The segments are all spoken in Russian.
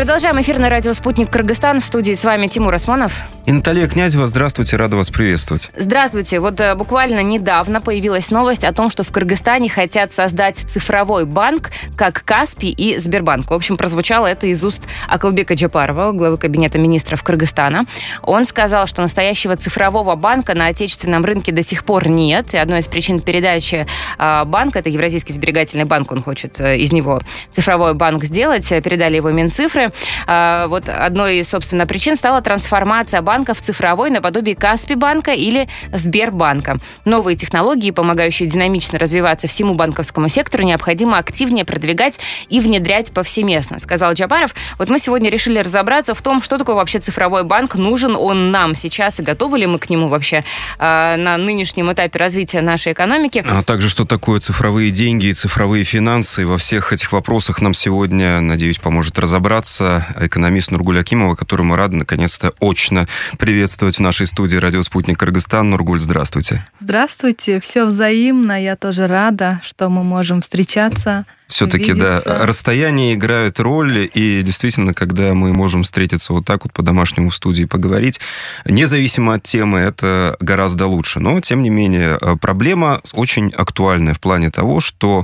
Продолжаем эфир на радио «Спутник Кыргызстан». В студии с вами Тимур Осмонов. И Наталья Князева. Здравствуйте, рада вас приветствовать. Здравствуйте. Вот буквально недавно появилась новость о том, что в Кыргызстане хотят создать цифровой банк, как Каспий и Сбербанк. В общем, прозвучало это из уст Акылбека Джапарова, главы Кабинета министров Кыргызстана. Он сказал, что настоящего цифрового банка на отечественном рынке до сих пор нет. И одной из причин передачи банка, это Евразийский сберегательный банк, он хочет из него цифровой банк сделать, передали его Минцифры. Вот одной из, собственно, причин стала трансформация банка в цифровой наподобие Каспий-банка или Сбербанка. Новые технологии, помогающие динамично развиваться всему банковскому сектору, необходимо активнее продвигать и внедрять повсеместно, сказал Джапаров. Вот мы сегодня решили разобраться в том, что такое вообще цифровой банк, нужен он нам сейчас и готовы ли мы к нему вообще на нынешнем этапе развития нашей экономики. А также, что такое цифровые деньги и цифровые финансы. Во всех этих вопросах нам сегодня, надеюсь, поможет разобраться экономист Нургуль Акимова, которую мы рады наконец-то очно приветствовать в нашей студии «Радио Спутник Кыргызстан». Нургуль, здравствуйте. Здравствуйте, все взаимно, я тоже рада, что мы можем встречаться. Все-таки, да, расстояние играет роль, и действительно, когда мы можем встретиться вот так вот по-домашнему в студии поговорить, независимо от темы, это гораздо лучше. Но, тем не менее, проблема очень актуальная в плане того, что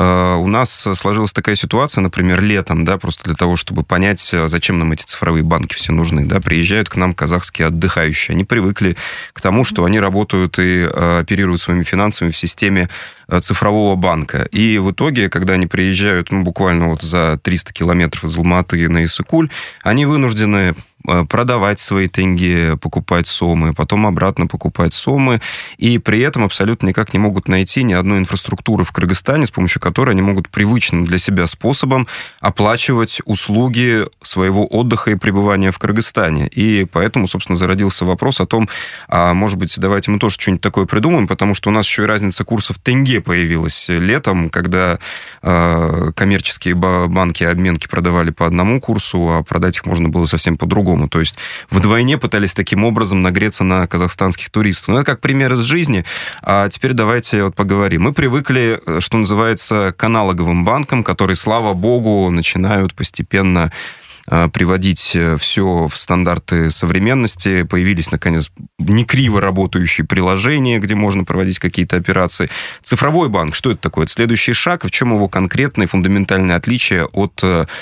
у нас сложилась такая ситуация, например, летом, да, просто для того, чтобы понять, зачем нам эти цифровые банки все нужны, да, приезжают к нам казахские отдыхающие. Они привыкли к тому, что они работают и оперируют своими финансами в системе цифрового банка. И в итоге, когда они приезжают буквально вот за 300 километров из Алматы на Иссык-Куль, они вынуждены продавать свои тенге, покупать сомы, потом обратно покупать сомы, и при этом абсолютно никак не могут найти ни одной инфраструктуры в Кыргызстане, с помощью которой они могут привычным для себя способом оплачивать услуги своего отдыха и пребывания в Кыргызстане. И поэтому, собственно, зародился вопрос о том, а может быть, давайте мы тоже что-нибудь такое придумаем, потому что у нас еще и разница курсов тенге появилась летом, когда коммерческие банки обменки продавали по одному курсу, а продать их можно было совсем по-другому. То есть вдвойне пытались таким образом нагреться на казахстанских туристов. Ну, это как пример из жизни. А теперь давайте вот поговорим. Мы привыкли, что называется, к аналоговым банкам, которые, слава богу, начинают постепенно приводить все в стандарты современности. Появились, наконец, не криво работающие приложения, где можно проводить какие-то операции. Цифровой банк, что это такое? Это следующий шаг. В чем его конкретное фундаментальное отличие от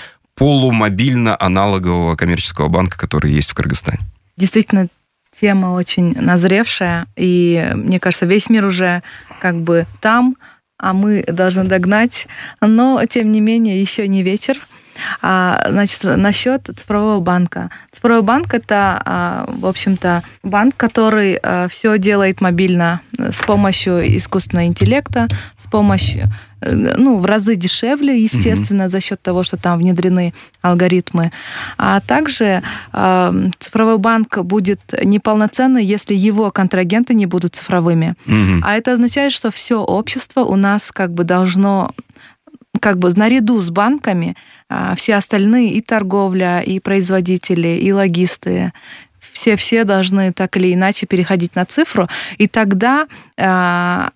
полумобильно-аналогового коммерческого банка, который есть в Кыргызстане? Действительно, тема очень назревшая, и, мне кажется, весь мир уже как бы там, а мы должны догнать, но, тем не менее, еще не вечер. Значит, насчет цифрового банка. Цифровой банк – это, в общем-то, банк, который все делает мобильно с помощью искусственного интеллекта, с помощью, в разы дешевле, естественно, за счет того, что там внедрены алгоритмы. А также цифровой банк будет неполноценный, если его контрагенты не будут цифровыми. А это означает, что все общество у нас как бы должно наряду с банками все остальные, и торговля, и производители, и логисты, все должны так или иначе переходить на цифру. И тогда то,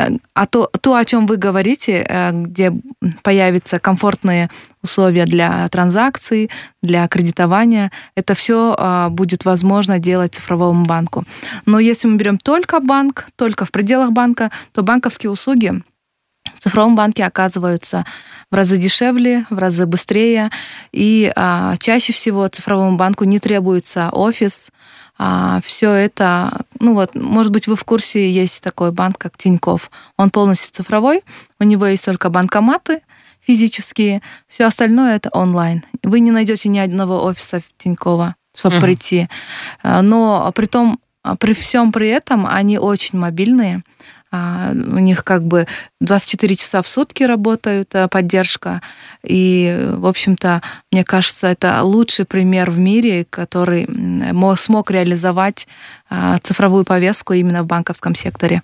о чем вы говорите, где появятся комфортные условия для транзакций, для кредитования, это все будет возможно делать цифровому банку. Но если мы берем только банк, только в пределах банка, то банковские услуги в цифровом банке оказываются в разы дешевле, в разы быстрее, и чаще всего цифровому банку не требуется офис. Все это, может быть, вы в курсе, есть такой банк, как Тинькофф. Он полностью цифровой, у него есть только банкоматы физические, все остальное это онлайн. Вы не найдете ни одного офиса Тинькова, чтобы прийти. Но при всем при этом они очень мобильные. У них 24 часа в сутки работают поддержка. И, в общем-то, мне кажется, это лучший пример в мире, который смог реализовать цифровую повестку именно в банковском секторе.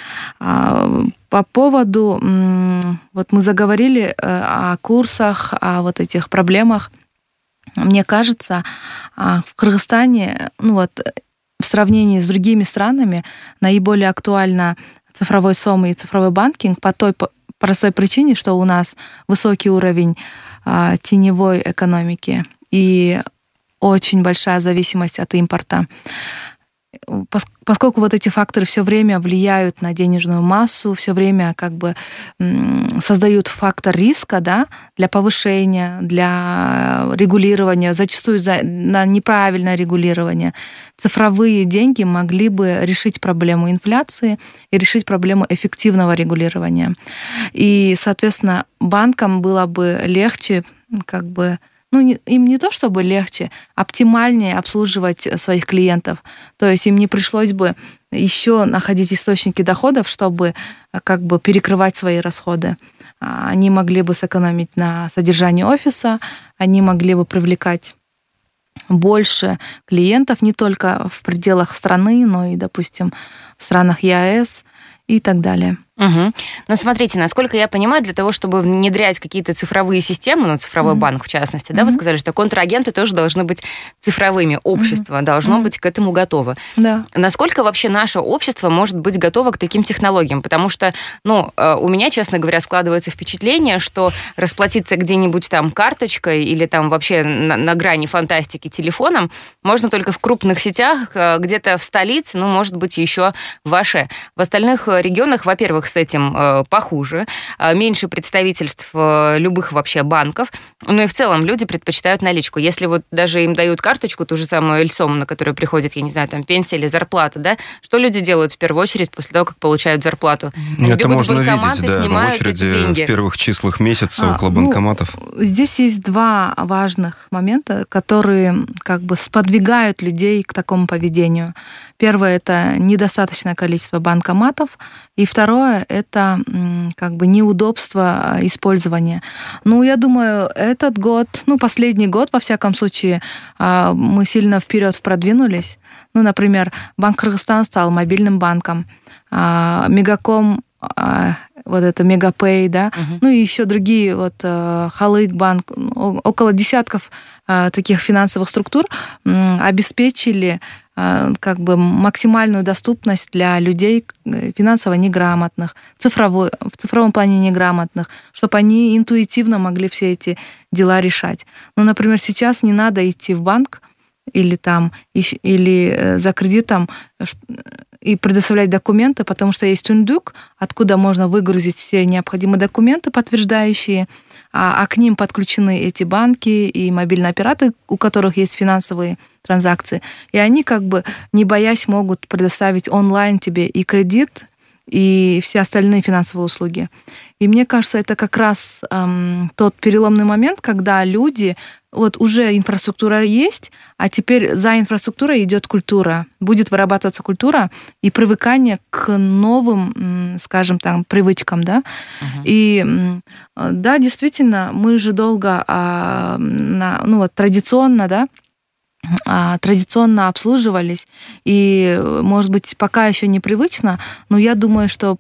По поводу... Вот мы заговорили о курсах, о вот этих проблемах. Мне кажется, в Кыргызстане, в сравнении с другими странами, наиболее актуально цифровой СОМ и цифровой банкинг по той простой причине, что у нас высокий уровень теневой экономики и очень большая зависимость от импорта. Поскольку вот эти факторы все время влияют на денежную массу, все время как бы создают фактор риска, да, для повышения, для регулирования, зачастую на неправильное регулирование, цифровые деньги могли бы решить проблему инфляции и решить проблему эффективного регулирования. И, соответственно, банкам было бы легче как бы им не то чтобы легче, оптимальнее обслуживать своих клиентов. То есть им не пришлось бы еще находить источники доходов, чтобы как бы перекрывать свои расходы. Они могли бы сэкономить на содержании офиса, они могли бы привлекать больше клиентов не только в пределах страны, но и, допустим, в странах ЕАЭС и так далее. Угу. Но смотрите, насколько я понимаю, для того, чтобы внедрять какие-то цифровые системы, цифровой банк в частности, да, вы сказали, что контрагенты тоже должны быть цифровыми, общество должно быть к этому готово. Да. Насколько вообще наше общество может быть готово к таким технологиям? Потому что, у меня, честно говоря, складывается впечатление, что расплатиться где-нибудь там карточкой или там вообще на грани фантастики телефоном можно только в крупных сетях, где-то в столице, может быть, еще в Аше. В остальных регионах, во-первых, с этим похуже, меньше представительств любых вообще банков, и в целом люди предпочитают наличку. Если вот даже им дают карточку, ту же самую Эльсом, на которую приходит, я не знаю, там пенсия или зарплата, да, что люди делают в первую очередь после того, как получают зарплату? Они это бегут можно в банкомат видеть, и снимают в очереди эти деньги. в первых числах месяца около банкоматов. Здесь есть два важных момента, которые как бы сподвигают людей к такому поведению. Первое — это недостаточное количество банкоматов, и второе — это как бы неудобство использования. Я думаю, этот год, последний год, во всяком случае, мы сильно вперед продвинулись. Например, Банк Кыргызстана стал мобильным банком, Мегаком, вот это Мегапэй, да, и еще другие, Халык банк, около десятков таких финансовых структур обеспечили как бы максимальную доступность для людей финансово неграмотных, в цифровом плане неграмотных, чтобы они интуитивно могли все эти дела решать. Например, сейчас не надо идти в банк или за кредитом и предоставлять документы, потому что есть Тундук, откуда можно выгрузить все необходимые документы, подтверждающие, а к ним подключены эти банки и мобильные операторы, у которых есть финансовые транзакции. И они, как бы не боясь, могут предоставить онлайн тебе и кредит, и все остальные финансовые услуги. И мне кажется, это как раз тот переломный момент, когда люди, уже инфраструктура есть, а теперь за инфраструктурой идет культура. Будет вырабатываться культура и привыкание к новым, скажем так, привычкам, да. И да, действительно, мы же долго традиционно, да, традиционно обслуживались, и, может быть, пока еще непривычно, но я думаю, что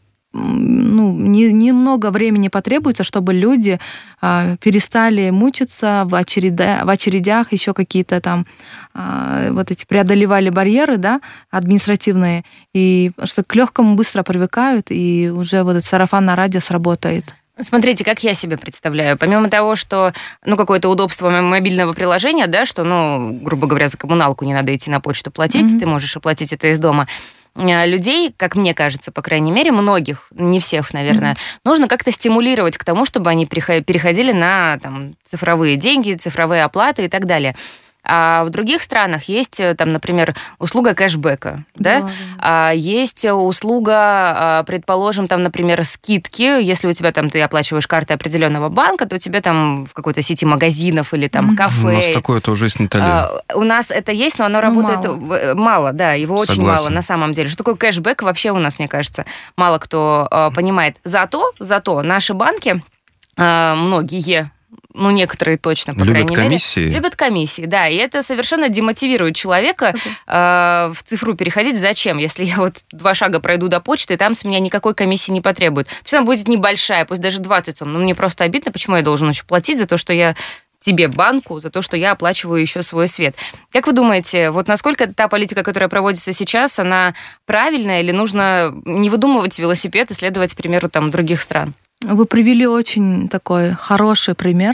немного времени потребуется, чтобы люди перестали мучиться в очередях, еще какие-то там преодолевали барьеры, да, административные, и что к легкому быстро привыкают, и уже это сарафанное радио сработает. Смотрите, как я себе представляю. Помимо того, что, какое-то удобство мобильного приложения, да, что, грубо говоря, за коммуналку не надо идти на почту платить, ты можешь оплатить это из дома. Людей, как мне кажется, по крайней мере, многих, не всех, наверное, нужно как-то стимулировать к тому, чтобы они переходили на цифровые деньги, цифровые оплаты и так далее. А в других странах есть, например, услуга кэшбэка, да? Есть услуга, предположим, например, скидки. Если у тебя ты оплачиваешь картой определенного банка, то у тебя в какой-то сети магазинов или кафе. У нас такое тоже есть, Наталья. У нас это есть, но оно работает мало, да, его очень мало на самом деле. Что такое кэшбэк вообще у нас, мне кажется, мало кто понимает. Зато наши банки, многие, некоторые точно, по крайней мере. Любят комиссии, да. И это совершенно демотивирует человека в цифру переходить. Зачем? Если я 2 шага пройду до почты, там с меня никакой комиссии не потребуют. Пусть она будет небольшая, пусть даже 20 сом. Мне просто обидно, почему я должен еще платить за то, что я тебе, банку, за то, что я оплачиваю еще свой свет. Как вы думаете, насколько та политика, которая проводится сейчас, она правильная, или нужно не выдумывать велосипед и следовать примеру других стран? Вы привели очень такой хороший пример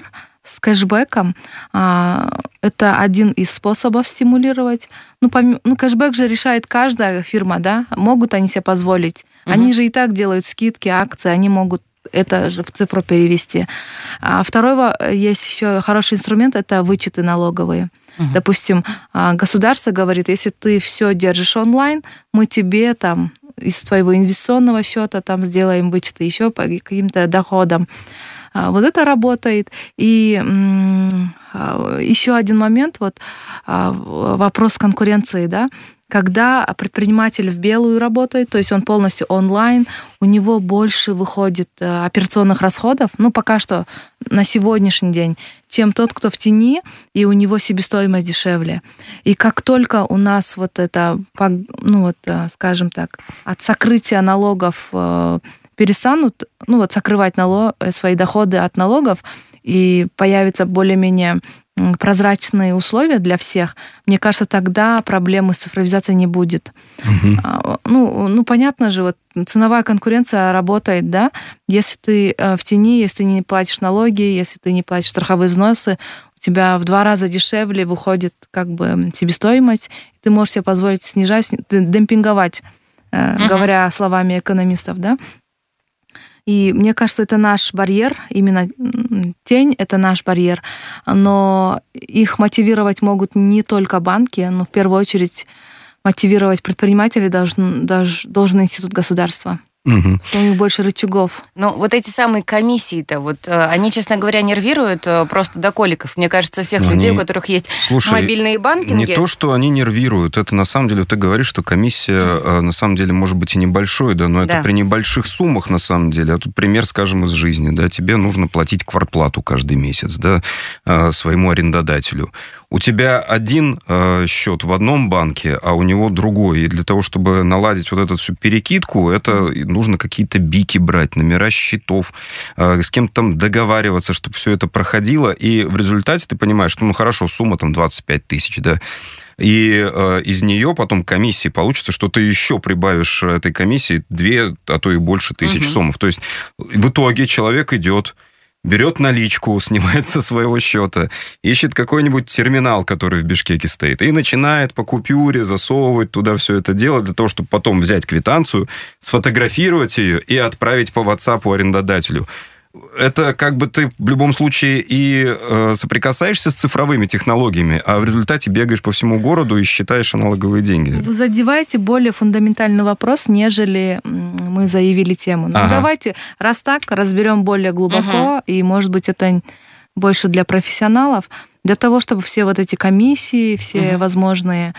с кэшбэком. Это один из способов стимулировать. Кэшбэк же решает каждая фирма, да? Могут они себе позволить. Они же и так делают скидки, акции, они могут это же в цифру перевести. Второй есть еще хороший инструмент, это вычеты налоговые. Допустим, государство говорит, если ты все держишь онлайн, мы тебе там из твоего инвестиционного счета там сделаем вычеты еще по каким-то доходам. Вот это работает. И еще один момент, вопрос конкуренции, да, когда предприниматель в белую работает, то есть он полностью онлайн, у него больше выходит операционных расходов, пока что на сегодняшний день, чем тот, кто в тени, и у него себестоимость дешевле. И как только у нас скажем так, от сокрытия налогов перестанут, сокрывать свои доходы от налогов, и появятся более-менее прозрачные условия для всех, мне кажется, тогда проблемы с цифровизацией не будет. Понятно же, ценовая конкуренция работает, да, если ты в тени, если ты не платишь налоги, если ты не платишь страховые взносы, у тебя в 2 раза дешевле выходит себестоимость, ты можешь себе позволить снижать, демпинговать, говоря словами экономистов, да. И мне кажется, это наш барьер, именно тень — это наш барьер. Но их мотивировать могут не только банки, но в первую очередь мотивировать предпринимателей должен институт государства. У них больше рычагов. Эти самые комиссии-то, они, честно говоря, нервируют просто до коликов. Мне кажется, всех людей, у которых есть мобильные банкинги. Не то, что они нервируют, это на самом деле, ты говоришь, что комиссия на самом деле может быть и небольшой, да, но это при небольших суммах на самом деле. А тут пример, скажем, из жизни, да, тебе нужно платить квартплату каждый месяц, да, своему арендодателю. У тебя один счет в одном банке, а у него другой. И для того, чтобы наладить эту всю перекидку, это нужно какие-то бики брать, номера счетов, с кем-то там договариваться, чтобы все это проходило. И в результате ты понимаешь, что, хорошо, сумма там 25 тысяч, да, и из нее потом комиссии получится, что ты еще прибавишь этой комиссии 2, а то и больше тысяч сомов. То есть в итоге человек идет, берет наличку, снимает со своего счета, ищет какой-нибудь терминал, который в Бишкеке стоит, и начинает по купюре засовывать туда все это дело для того, чтобы потом взять квитанцию, сфотографировать ее и отправить по WhatsApp арендодателю. Это ты в любом случае и соприкасаешься с цифровыми технологиями, а в результате бегаешь по всему городу и считаешь аналоговые деньги. Вы задеваете более фундаментальный вопрос, нежели мы заявили тему. Давайте, раз так, разберем более глубоко, и, может быть, это больше для профессионалов, для того, чтобы все эти комиссии, все возможные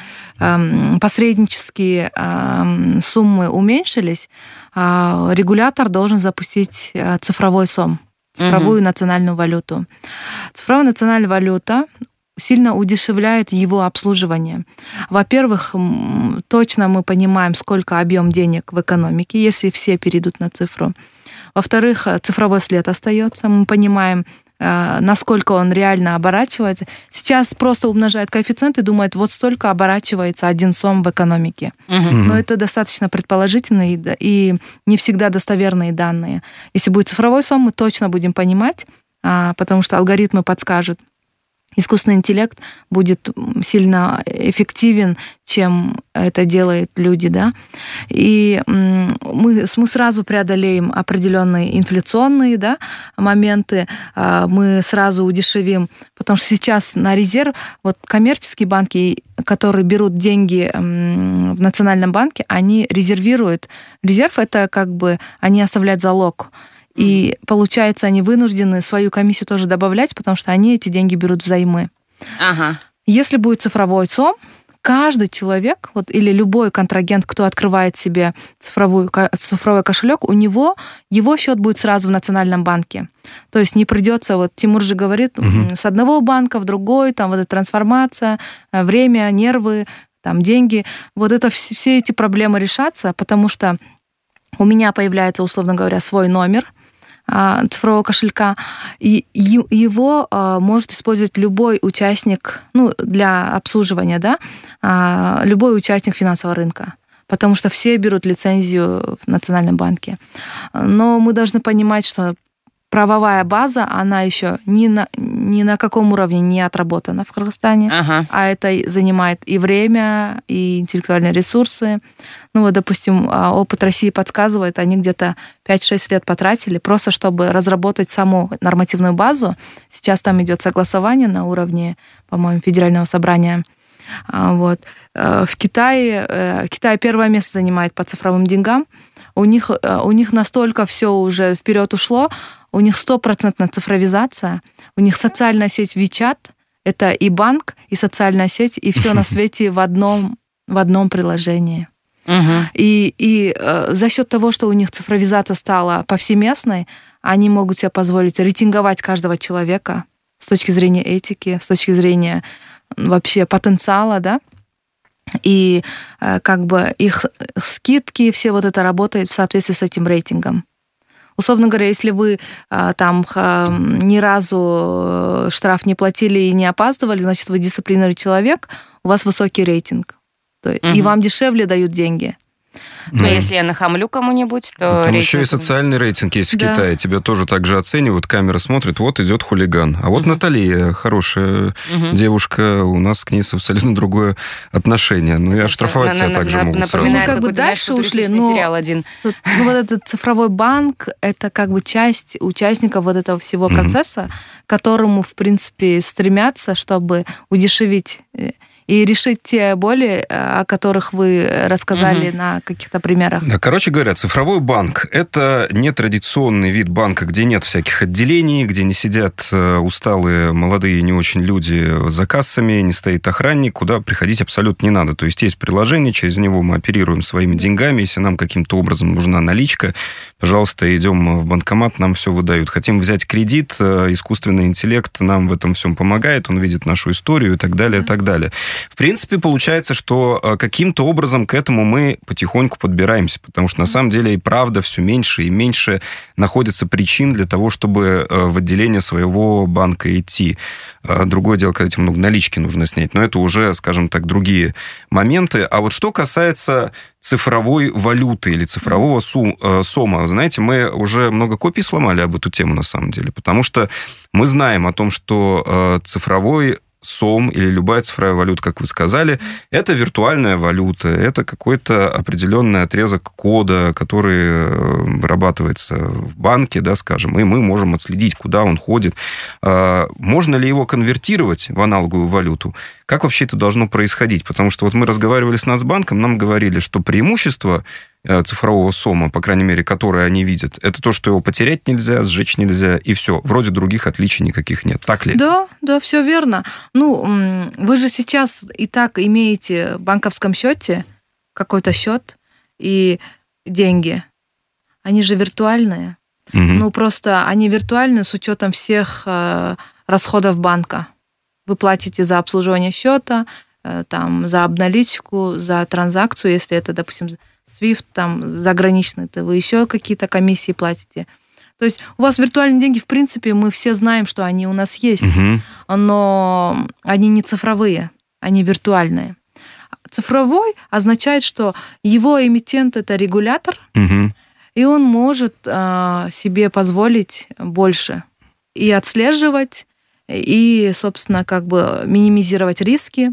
посреднические суммы уменьшились, регулятор должен запустить цифровой СОМ, цифровую национальную валюту. Цифровая национальная валюта сильно удешевляет его обслуживание. Во-первых, точно мы понимаем, сколько объем денег в экономике, если все перейдут на цифру. Во-вторых, цифровой след остается. Мы понимаем, насколько он реально оборачивается. Сейчас просто умножает коэффициент и думает, столько оборачивается один сом в экономике. Но это достаточно предположительные и не всегда достоверные данные. Если будет цифровой сом, мы точно будем понимать, потому что алгоритмы подскажут. Искусственный интеллект будет сильно эффективен, чем это делают люди, да. И мы сразу преодолеем определенные инфляционные, да, моменты, мы сразу удешевим, потому что сейчас на резерв коммерческие банки, которые берут деньги в Национальном банке, они резервируют. Резерв — это они оставляют залог. И, получается, они вынуждены свою комиссию тоже добавлять, потому что они эти деньги берут взаймы. Если будет цифровой СОМ, каждый человек, или любой контрагент, кто открывает себе цифровой кошелек, у него его счет будет сразу в Национальном банке. То есть не придется, Тимур же говорит, с одного банка в другой, там эта трансформация, время, нервы, там деньги. Все эти проблемы решатся, потому что у меня появляется, условно говоря, свой номер цифрового кошелька, и его может использовать любой участник, для обслуживания, да, любой участник финансового рынка, потому что все берут лицензию в Национальном банке. Но мы должны понимать, что правовая база, она еще ни на каком уровне не отработана в Кыргызстане, а это занимает и время, и интеллектуальные ресурсы. Ну вот, допустим, опыт России подсказывает, они где-то 5-6 лет потратили просто, чтобы разработать саму нормативную базу. Сейчас там идет согласование на уровне, по-моему, Федерального собрания. Вот. В Китае первое место занимает по цифровым деньгам. У них настолько все уже вперед ушло, у них 100% цифровизация, у них социальная сеть WeChat, это и банк, и социальная сеть, и все на свете в одном приложении. И за счет того, что у них цифровизация стала повсеместной, они могут себе позволить рейтинговать каждого человека с точки зрения этики, с точки зрения вообще потенциала, да, и как бы их скидки, все вот это работает в соответствии с этим рейтингом. Условно говоря, если вы там ни разу штраф не платили и не опаздывали, значит, вы дисциплинированный человек, у вас высокий рейтинг. И вам дешевле дают деньги. Но если я нахамлю кому-нибудь, то там еще и социальный рейтинг есть в Китае. Тебя тоже так же оценивают, камера смотрит, вот идет хулиган. А вот Наталья, хорошая девушка, у нас к ней абсолютно другое отношение. Ну и оштрафовать тебя также могут сразу. Мы как бы дальше ушли, но вот этот цифровой банк, это как бы часть участников вот этого всего процесса, к которому, в принципе, стремятся, чтобы удешевить и решить те боли, о которых вы рассказали на каких-то примерах. Да, короче говоря, цифровой банк – это нетрадиционный вид банка, где нет всяких отделений, где не сидят усталые молодые не очень люди за кассами, не стоит охранник, куда приходить абсолютно не надо. То есть есть приложение, через него мы оперируем своими деньгами. Если нам каким-то образом нужна наличка, пожалуйста, идем в банкомат, нам все выдают. Хотим взять кредит, искусственный интеллект нам в этом всем помогает, он видит нашу историю и так далее, и так далее. В принципе, получается, что каким-то образом к этому мы потихоньку подбираемся, потому что на самом деле и правда все меньше и меньше находится причин для того, чтобы в отделение своего банка идти. Другое дело, когда тебе много налички нужно снять, но это уже, скажем так, другие моменты. А вот что касается цифровой валюты или цифрового сома, знаете, мы уже много копий сломали об эту тему на самом деле, потому что мы знаем о том, что цифровой сом или любая цифровая валюта, как вы сказали, это виртуальная валюта, это какой-то определенный отрезок кода, который вырабатывается в банке, да, скажем, и мы можем отследить, куда он ходит. Можно ли его конвертировать в аналоговую валюту? Как вообще это должно происходить? Потому что вот мы разговаривали с Нацбанком, нам говорили, что преимущество цифрового сома, по крайней мере, которое они видят, это то, что его потерять нельзя, сжечь нельзя, и все. Вроде других отличий никаких нет. Так ли? Да, все верно. Ну, вы же сейчас и так имеете в банковском счете какой-то счет и деньги. Они же виртуальные. Ну, просто они виртуальны с учетом всех расходов банка. Вы платите за обслуживание счета, там, за обналичку, за транзакцию, если это, допустим, SWIFT, там, заграничный, то вы еще какие-то комиссии платите. То есть у вас виртуальные деньги, в принципе, мы все знаем, что они у нас есть, но они не цифровые, они виртуальные. Цифровой означает, что его эмитент – это регулятор, и он может себе позволить больше и отслеживать, и, собственно, как бы минимизировать риски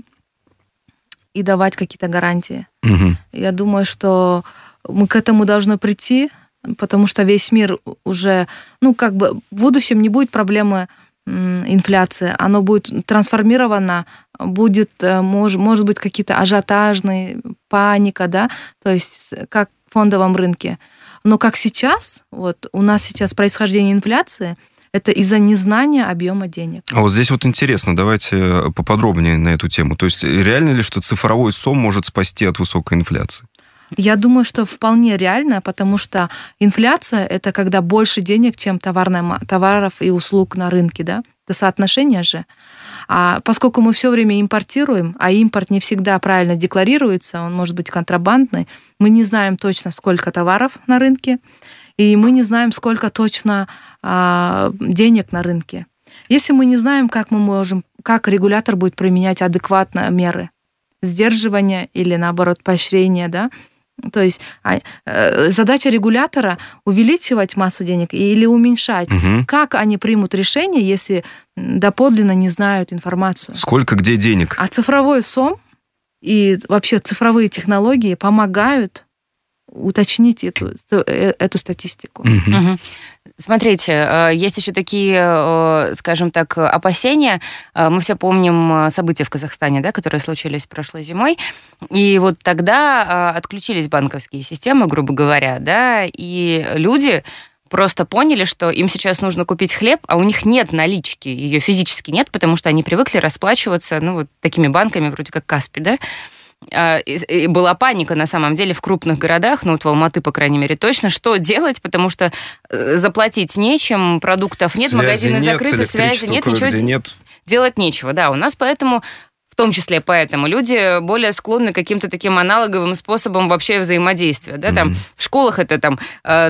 и давать какие-то гарантии. Я думаю, что мы к этому должны прийти, потому что весь мир уже, ну, как бы в будущем не будет проблемы инфляции, оно будет трансформировано, будет, может быть, какие-то ажиотажные, паника, да, то есть как в фондовом рынке. Но как сейчас, вот у нас сейчас происхождение инфляции, это из-за незнания объема денег. А вот здесь вот интересно, давайте поподробнее на эту тему. То есть реально ли, что цифровой сом может спасти от высокой инфляции? Я думаю, что вполне реально, потому что инфляция – это когда больше денег, чем товаров и услуг на рынке, да? Это соотношение же. А поскольку мы все время импортируем, а импорт не всегда правильно декларируется, он может быть контрабандный, мы не знаем точно, сколько товаров на рынке, и мы не знаем, сколько точно денег на рынке. Если мы не знаем, как регулятор будет применять адекватно меры сдерживания или, наоборот, поощрения, да, То есть задача регулятора увеличивать массу денег или уменьшать. Как они примут решение, если доподлинно не знают информацию? Сколько где денег? А цифровой СОМ и вообще цифровые технологии помогают уточнить эту статистику. Смотрите, есть еще такие, скажем так, опасения. Мы все помним события в Казахстане, да, которые случились прошлой зимой. И вот тогда отключились банковские системы, грубо говоря, да, и люди просто поняли, что им сейчас нужно купить хлеб, а у них нет налички, ее физически нет, потому что они привыкли расплачиваться, ну, вот такими банками, вроде как Каспи, да. И была паника, на самом деле, в крупных городах, ну, вот в Алматы, по крайней мере, точно, что делать, потому что заплатить нечем, продуктов нет, магазины закрыты, связи нет, ничего нет. Делать нечего, да, у нас поэтому... В том числе поэтому люди более склонны к каким-то таким аналоговым способам вообще взаимодействия. Да? Там, в школах это там,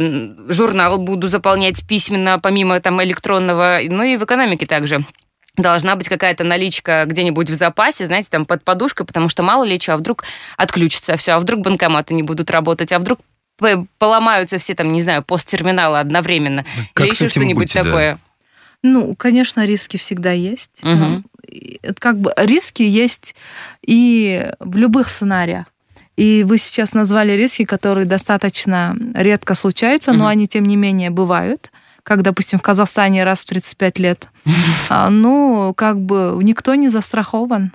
журнал буду заполнять письменно, помимо там, электронного, ну и в экономике также. Должна быть какая-то наличка где-нибудь в запасе, знаете, там под подушкой, потому что мало ли что, а вдруг отключится все, а вдруг банкоматы не будут работать, а вдруг поломаются все там, не знаю, посттерминалы одновременно. Как или еще что-нибудь такое. Да? Ну, конечно, риски всегда есть. Как бы риски есть и в любых сценариях. И вы сейчас назвали риски, которые достаточно редко случаются, но они, тем не менее, бывают. Как, допустим, в Казахстане раз в 35 лет. Ну, как бы никто не застрахован.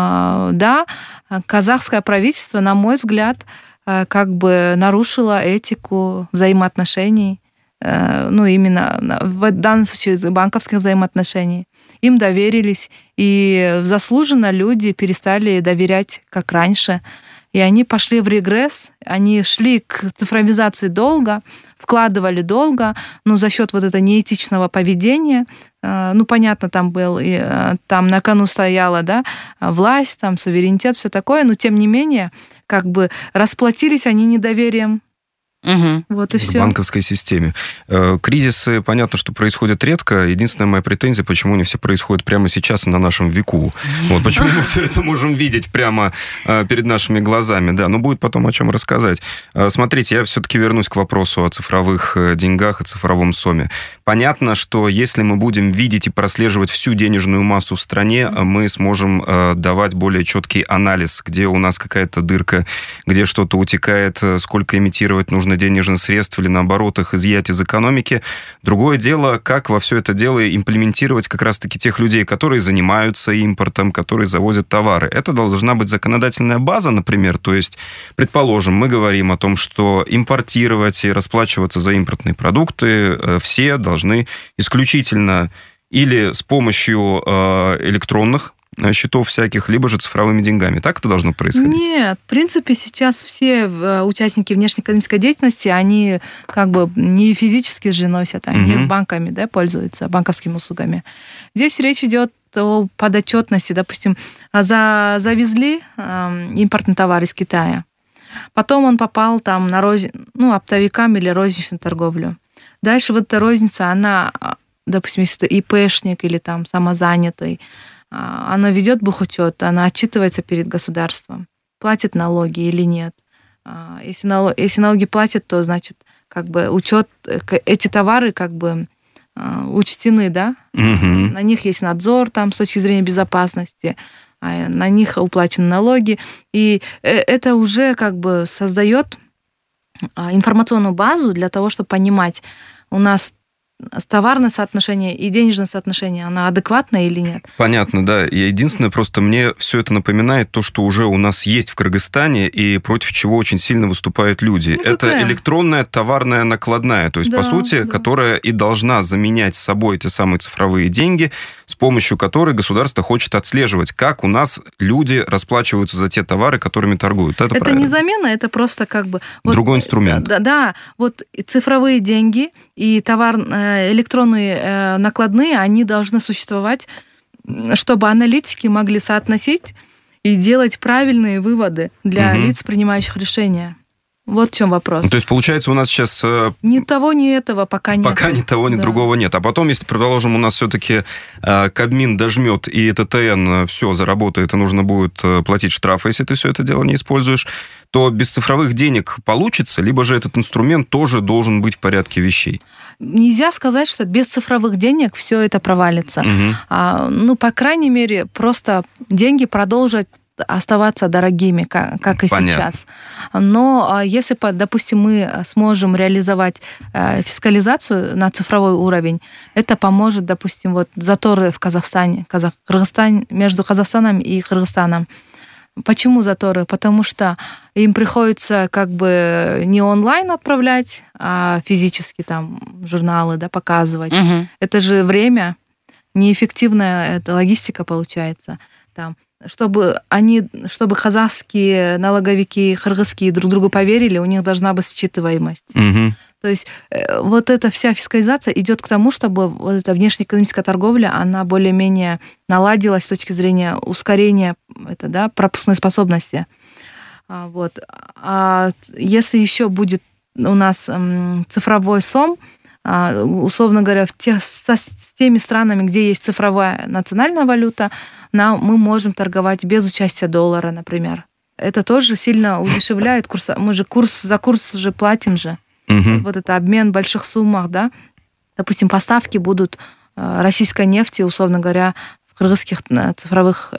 Да, казахское правительство, на мой взгляд, как бы нарушило этику взаимоотношений, ну, именно в данном случае банковских взаимоотношений. Им доверились, и заслуженно люди перестали доверять, как раньше. И они пошли в регресс, они шли к цифровизации долго, вкладывали долго, но за счет вот этого неэтичного поведения, ну, понятно, там был, и там на кону стояла, да, власть, там, суверенитет, все такое, но тем не менее, как бы расплатились они недоверием. Вот и все. В банковской системе. Кризисы, понятно, что происходят редко. Единственная моя претензия, почему они все происходят прямо сейчас и на нашем веку. Вот почему мы все это можем видеть прямо перед нашими глазами. Да, но будет потом о чем рассказать. Смотрите, я все-таки вернусь к вопросу о цифровых деньгах и цифровом СОМе. Понятно, что если мы будем видеть и прослеживать всю денежную массу в стране, мы сможем давать более четкий анализ, где у нас какая-то дырка, где что-то утекает, сколько имитировать нужно денежных средств или, наоборот, их изъять из экономики. Другое дело, как во все это дело имплементировать как раз-таки тех людей, которые занимаются импортом, которые завозят товары. Это должна быть законодательная база, например. То есть, предположим, мы говорим о том, что импортировать и расплачиваться за импортные продукты все должны исключительно или с помощью электронных счетов всяких, либо же цифровыми деньгами. Так это должно происходить? Нет, в принципе, сейчас все участники внешнеэкономической деятельности, они как бы не физически же носят, они банками, да, пользуются, банковскими услугами. Здесь речь идет о подотчетности. Допустим, завезли импортный товар из Китая, потом он попал там на оптовикам или розничную торговлю. Дальше вот эта розница, она, допустим, если это ИПшник или там самозанятый, она ведет бухучет, она отчитывается перед государством, платит налоги или нет. Если налоги платят, то, значит, как бы учет, эти товары как бы учтены, да? На них есть надзор там с точки зрения безопасности, на них уплачены налоги, и это уже как бы создает информационную базу для того, чтобы понимать, у нас товарное соотношение и денежное соотношение, оно адекватное или нет? Понятно, да. И единственное, просто мне все это напоминает то, что уже у нас есть в Кыргызстане и против чего очень сильно выступают люди. Ну, это электронная товарная накладная, то есть, по сути, которая и должна заменять собой те самые цифровые деньги, с помощью которой государство хочет отслеживать, как у нас люди расплачиваются за те товары, которыми торгуют. Это правильно. Не замена, это просто как бы... Другой инструмент. Да, вот цифровые деньги и электронные накладные, они должны существовать, чтобы аналитики могли соотносить и делать правильные выводы для лиц, принимающих решения. Вот в чем вопрос. То есть, получается, у нас сейчас... Ни того, ни этого пока нет. Пока ни того, ни другого нет. А потом, если, предположим, у нас все-таки Кабмин дожмет и ТТН все заработает, и нужно будет платить штрафы, если ты все это дело не используешь, то без цифровых денег получится, либо же этот инструмент тоже должен быть в порядке вещей? Нельзя сказать, что без цифровых денег все это провалится. По крайней мере, просто деньги продолжат оставаться дорогими, как и Понятно. сейчас. Но если, допустим, мы сможем реализовать фискализацию на цифровой уровень, это поможет, допустим, вот заторы в Казахстане, между Казахстаном и Кыргызстаном. Почему заторы? Потому что им приходится как бы не онлайн отправлять, а физически там журналы, да, показывать. Это же время, неэффективная эта логистика получается там. Чтобы казахские налоговики, кыргызские друг другу поверили, у них должна быть считываемость. То есть вот эта вся фискализация идет к тому, чтобы вот эта внешнеэкономическая торговля, она более-менее наладилась с точки зрения ускорения пропускной способности. Вот. А если еще будет у нас цифровой СОМ, условно говоря, с теми странами, где есть цифровая национальная валюта, мы можем торговать без участия доллара, например. Это тоже сильно удешевляет курс. Мы же за курс же платим же. Вот это обмен в больших суммах, да. Допустим, поставки будут российской нефти, условно говоря, в кыргызских цифровых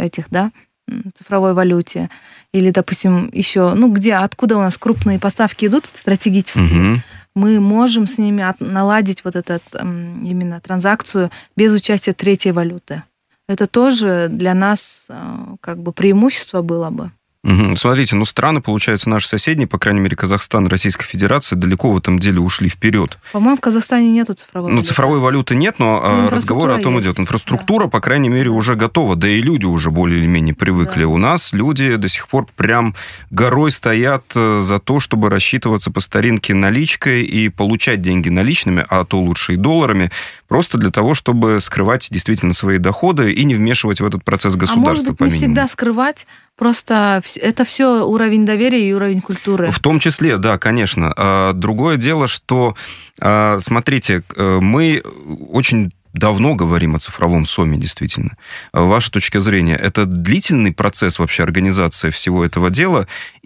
цифровой валюте. Или, допустим, еще, откуда у нас крупные поставки идут, стратегические, мы можем с ними наладить вот эту именно транзакцию без участия третьей валюты. Это тоже для нас как бы преимущество было бы. Смотрите, страны, получается, наши соседние, по крайней мере, Казахстан, Российская Федерация, далеко в этом деле ушли вперед. По-моему, в Казахстане нету цифровой валюты. Цифровой валюты нет, но разговор о том идет. Инфраструктура, по крайней мере, уже готова, да и люди уже более или менее привыкли. Да. У нас люди до сих пор прям горой стоят за то, чтобы рассчитываться по старинке наличкой и получать деньги наличными, а то лучше и долларами, просто для того, чтобы скрывать действительно свои доходы и не вмешивать в этот процесс государства. А может быть, не всегда скрывать, просто это все уровень доверия и уровень культуры. В том числе, да, конечно. Другое дело, что, смотрите, мы очень давно говорим о цифровом СОМе, действительно. Ваша точка зрения, это длительный процесс вообще организации всего этого дела?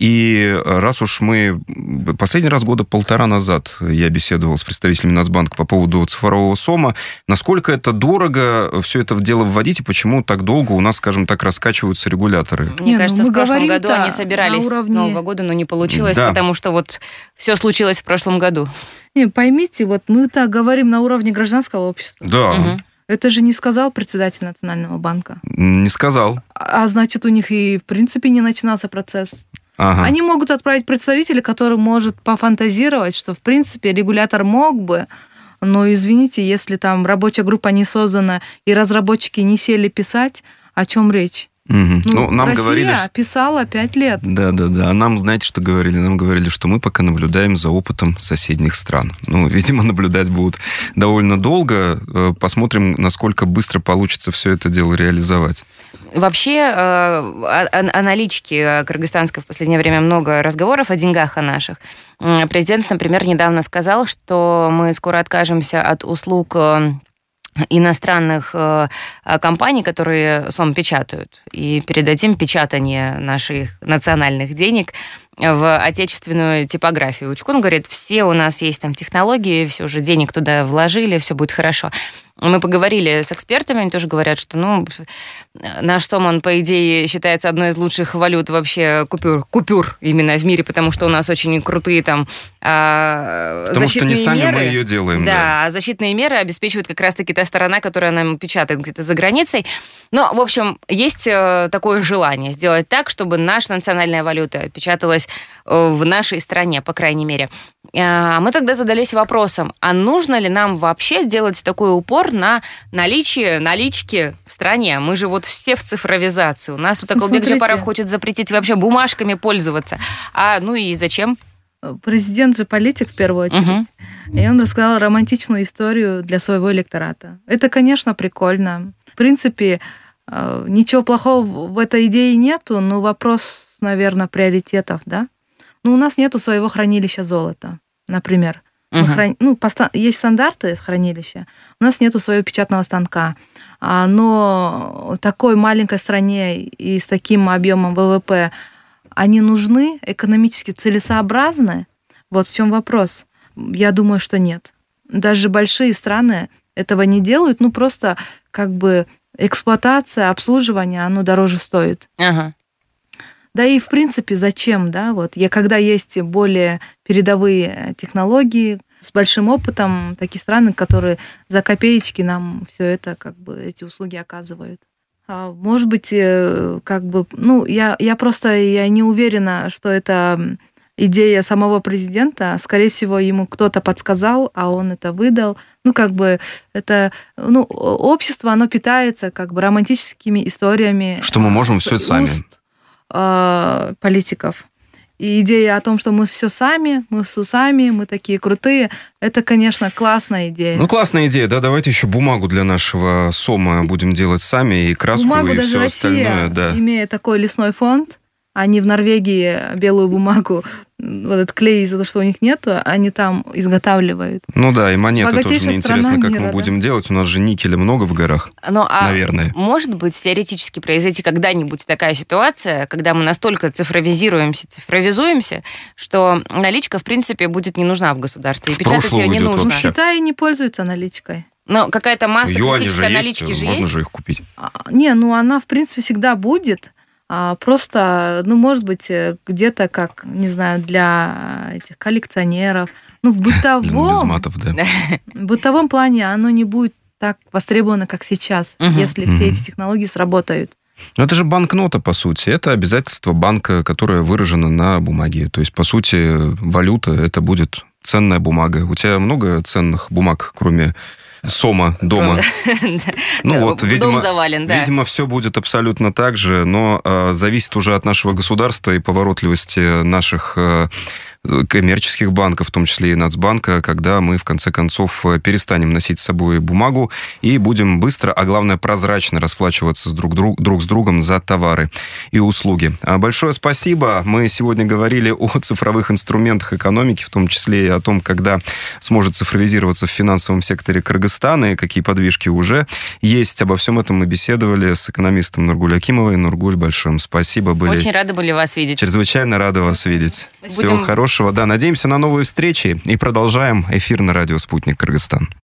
И раз уж мы... Последний раз года 1,5 назад я беседовал с представителями Нацбанка по поводу цифрового СОМа. Насколько это дорого все это в дело вводить, и почему так долго у нас, скажем так, раскачиваются регуляторы? Мне кажется, в прошлом году они собирались с Нового года, но не получилось, потому что вот все случилось в прошлом году. Не, поймите, вот мы-то говорим на уровне гражданского общества. Да. Это же не сказал председатель Национального банка. Не сказал. А значит, у них и в принципе не начинался процесс. Ага. Они могут отправить представителя, который может пофантазировать, что в принципе регулятор мог бы, но извините, если там рабочая группа не создана и разработчики не сели писать, о чем речь? Нам Россия говорили, писала 5 лет. Да. А нам, знаете, что говорили? Нам говорили, что мы пока наблюдаем за опытом соседних стран. Видимо, наблюдать будут довольно долго. Посмотрим, насколько быстро получится все это дело реализовать. Вообще, о наличке кыргызстанской в последнее время много разговоров, о деньгах о наших. Президент, например, недавно сказал, что мы скоро откажемся от услуг иностранных компаний, которые СОМ печатают, и передадим печатание наших национальных денег в отечественную типографию. Учкун говорит, все у нас есть там технологии, все уже денег туда вложили, все будет хорошо. Мы поговорили с экспертами, они тоже говорят, что наш СОМ, он, по идее, считается одной из лучших валют вообще купюр именно в мире, потому что у нас очень крутые там потому что не сами мы ее делаем. Да, защитные меры обеспечивает как раз-таки та сторона, которая нам печатает где-то за границей. Но, в общем, есть такое желание сделать так, чтобы наша национальная валюта печаталась в нашей стране, по крайней мере. Мы тогда задались вопросом, а нужно ли нам вообще делать такой упор на наличие налички в стране? Мы же вот все в цифровизацию. У нас тут Акылбек Джапаров хочет запретить вообще бумажками пользоваться. И зачем? Президент же политик в первую очередь. И он рассказал романтичную историю для своего электората. Это, конечно, прикольно. В принципе, ничего плохого в этой идее нету, но вопрос, наверное, приоритетов, да? У нас нету своего хранилища золота, например. Есть стандарты хранилища, у нас нету своего печатного станка. Но такой маленькой стране и с таким объемом ВВП они нужны, экономически целесообразны? Вот в чем вопрос. Я думаю, что нет. Даже большие страны этого не делают, просто как бы эксплуатация, обслуживание, оно дороже стоит. Ага. Да и, в принципе, зачем, да, когда есть более передовые технологии с большим опытом, такие страны, которые за копеечки нам все это, как бы, эти услуги оказывают. Может быть, я не уверена, что это идея самого президента. Скорее всего, ему кто-то подсказал, а он это выдал. Общество, оно питается как бы романтическими историями. Что мы можем все сами. Политиков. И идея о том, что мы все сами, мы такие крутые, это, конечно, классная идея. Классная идея, да, давайте еще бумагу для нашего СОМа будем делать сами, и краску, бумагу и даже все Россия, остальное. Да. Имея такой лесной фонд, они в Норвегии белую бумагу, этот клей из-за того, что у них нету, они там изготавливают. И монеты тоже Богатейшая мне интересно, страна как мира, мы будем делать. У нас же никеля много в горах, наверное. Может быть, теоретически произойти когда-нибудь такая ситуация, когда мы настолько цифровизуемся, что наличка, в принципе, будет не нужна в государстве, и печатать ее не нужно. В Китае не пользуются наличкой. Но какая-то масса критической налички же есть. Можно же их купить. Она, в принципе, всегда будет. Просто, может быть, где-то как, не знаю, для этих коллекционеров. В бытовом плане оно не будет так востребовано, как сейчас, если все эти технологии сработают. Это же банкнота, по сути. Это обязательство банка, которое выражено на бумаге. То есть, по сути, валюта – это будет ценная бумага. У тебя много ценных бумаг, кроме СОМа дома? Дом завален, да. Видимо, все будет абсолютно так же, но зависит уже от нашего государства и поворотливости наших коммерческих банков, в том числе и Нацбанка, когда мы, в конце концов, перестанем носить с собой бумагу и будем быстро, а главное, прозрачно расплачиваться друг с другом за товары и услуги. Большое спасибо. Мы сегодня говорили о цифровых инструментах экономики, в том числе и о том, когда сможет цифровизироваться в финансовом секторе Кыргызстана и какие подвижки уже есть. Обо всем этом мы беседовали с экономистом Нургуль Акимовой. Нургуль, большое вам спасибо. Очень рады были вас видеть. Чрезвычайно рады вас видеть. Всего хорошего. Да, надеемся на новые встречи и продолжаем эфир на радио «Спутник Кыргызстан».